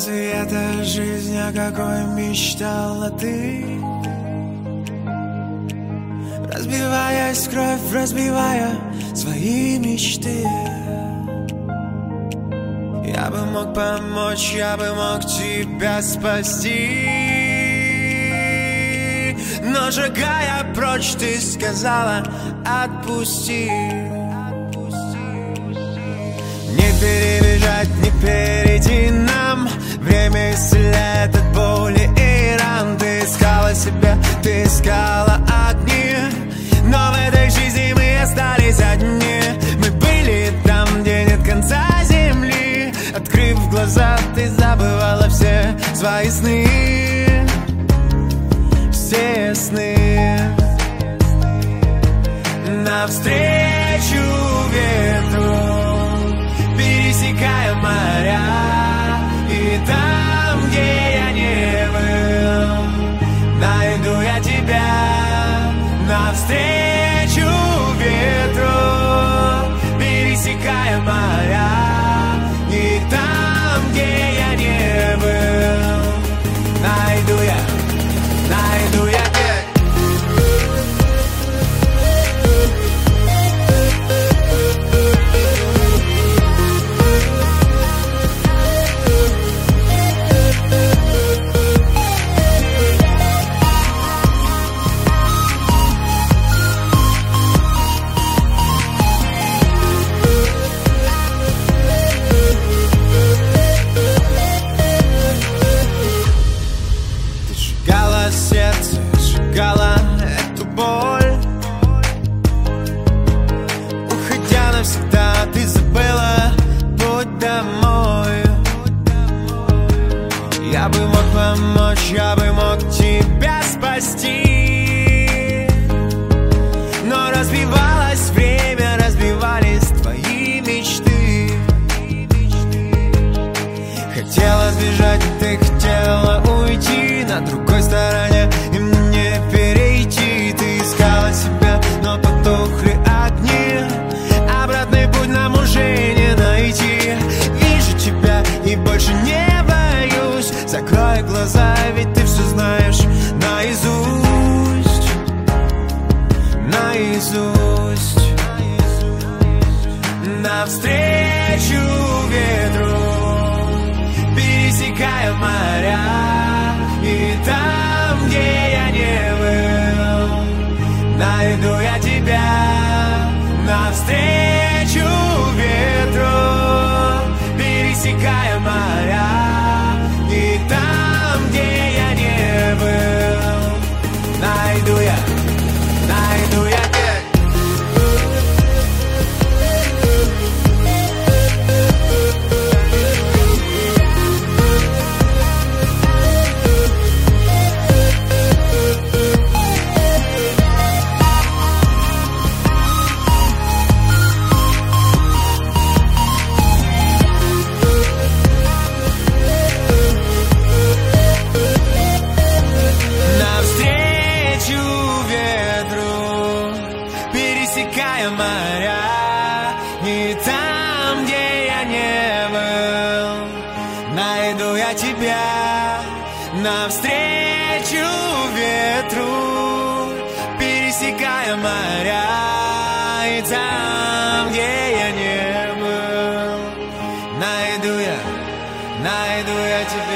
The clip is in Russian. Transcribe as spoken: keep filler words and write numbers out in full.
Разве это жизнь, о какой мечтала ты? Разбиваясь в кровь, разбивая свои мечты. Я бы мог помочь, я бы мог тебя спасти. Но шагая прочь, ты сказала: отпусти. Не перебежать, не перейти нам. Время исцеляет от боли и ран. Ты искала себя, ты искала огни, но в этой жизни мы остались одни. Мы были там, где нет конца земли. Открыв глаза, ты забывала все свои сны. Все сны. Навстречу ветру, пересекая моря. И там, где я не был, найду я тебя. Навстречу ветру, пересекая моря. И там, где я не был, найду я, найду я тебя. Сердце сжигало эту боль. Уходя навсегда, ты забыла путь домой. Я бы мог помочь, я бы мог тебя спасти. Но разбивалось время, разбивались твои мечты. Хотела сбежать, ты хотела уйти на другой стороне и мне перейти. Ты искала себя, но потухли огни. Обратный путь нам уже не найти. Вижу тебя и больше не боюсь. Закрой глаза, ведь ты все знаешь наизусть. Наизусть. Навстречу ветру, пересекая моря. И там, где я не был, найду я тебя. Навстречу ветру, пересекая моря. И там, где я не был, найду я, найду я тебя. Пересекая моря. И там, где я не был, найду я тебя. Навстречу ветру, пересекая моря. И там, где я не был, найду я, найду я тебя.